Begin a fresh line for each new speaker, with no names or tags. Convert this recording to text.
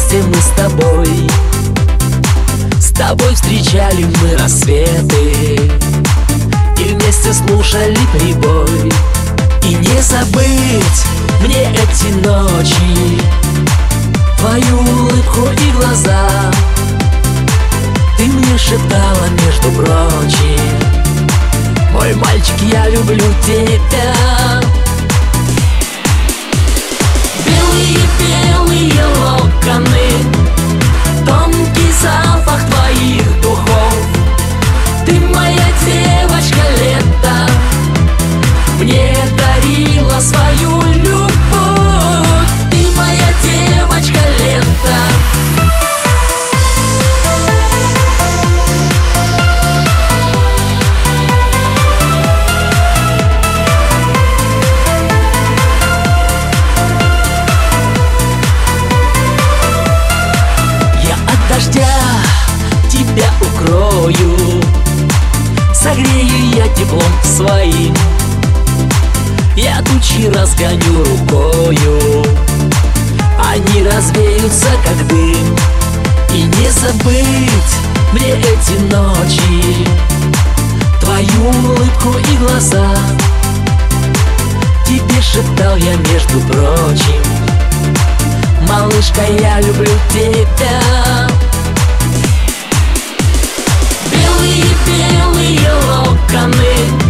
вместе мы с тобой. С тобой встречали мы рассветы и вместе слушали прибой. И не забыть мне эти ночи, твою улыбку и глаза. Ты мне шептала, между прочим: мой мальчик, я люблю тебя. Белые-белые локоны, тонкий запах твоих духов. Ты моя девочка лето, мне дарила свою любовь. Ты моя девочка лето. Дождя тебя укрою, согрею я теплом своим. Я тучи разгоню рукою, они развеются, как дым. И не забыть мне эти ночи, твою улыбку и глаза. Тебе шептал я, между прочим: малышка, я люблю тебя. Белые-белые локоны,